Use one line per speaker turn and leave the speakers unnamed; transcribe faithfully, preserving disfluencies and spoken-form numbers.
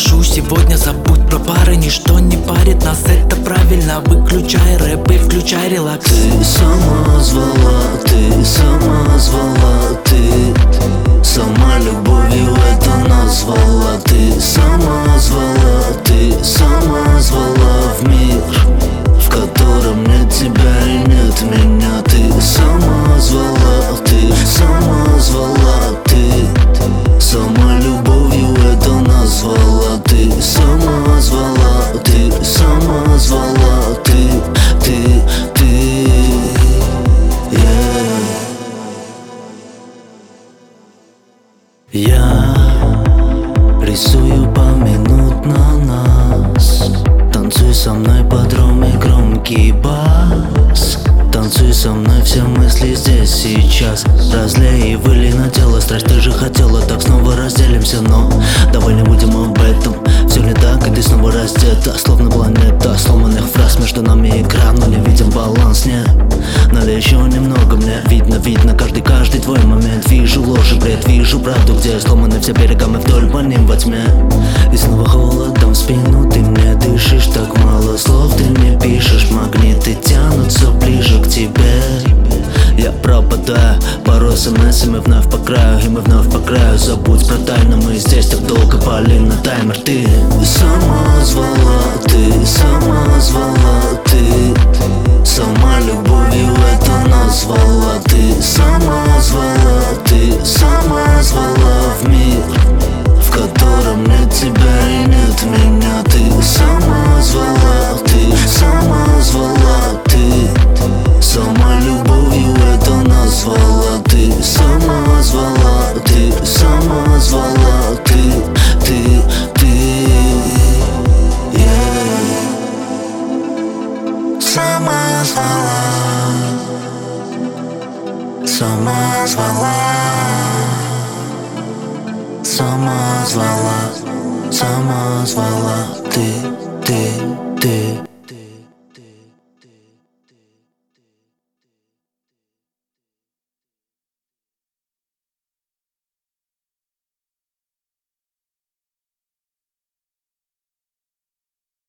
прошу сегодня забудь про пары. Ничто не парит нас, это правильно. Выключай рэп и включай релакс.
Ты сама звала, ты сама звала, ты сама любовью это назвала. Ты сама звала, ты сама звала в мир, в котором нет тебя и нет меня. Ты сама звала, ты сама звала, ты сама любовью это назвала. Ты сама звала, ты сама звала, ты, ты, ты, yeah. Я рисую поминутно нас. Танцуй со мной под ровный громкий бас. Танцуй со мной, все мысли здесь сейчас. Разлей и выли на тело страсть. Ты же хотела, так снова разделимся. Но давай не будем об этом. Все не так, и ты снова раздета, словно планета сломанных фраз. Между нами экран, но не видим баланс, нет. Налей еще немного, мне видно, видно каждый, каждый твой момент. Вижу ложь и бред, вижу правду, где сломаны все берега, мы вдоль по ним во тьме. И снова холодом в спину ты мне дышишь. Так мало слов ты мне пишешь, магниты тянутся ближе к тебе. Я пропадаю, порой смс-ами вновь по краю, и мы вновь по краю. Забудь про тайну, мы здесь так долго пали на таймер. Ты сама звала, ты сама звала, ты сама любовью это назвала. Ты сама звала, ты сама звала в мир, в котором нет тебя и нет меня. Ты сама звала, ты сама звала, ты сама любовью это назвала. Ты сама звала, ты сама звала, ты, ты, ты, yeah. Сама звала, сама звала, сама звала, сама звала, ты, ты, ты.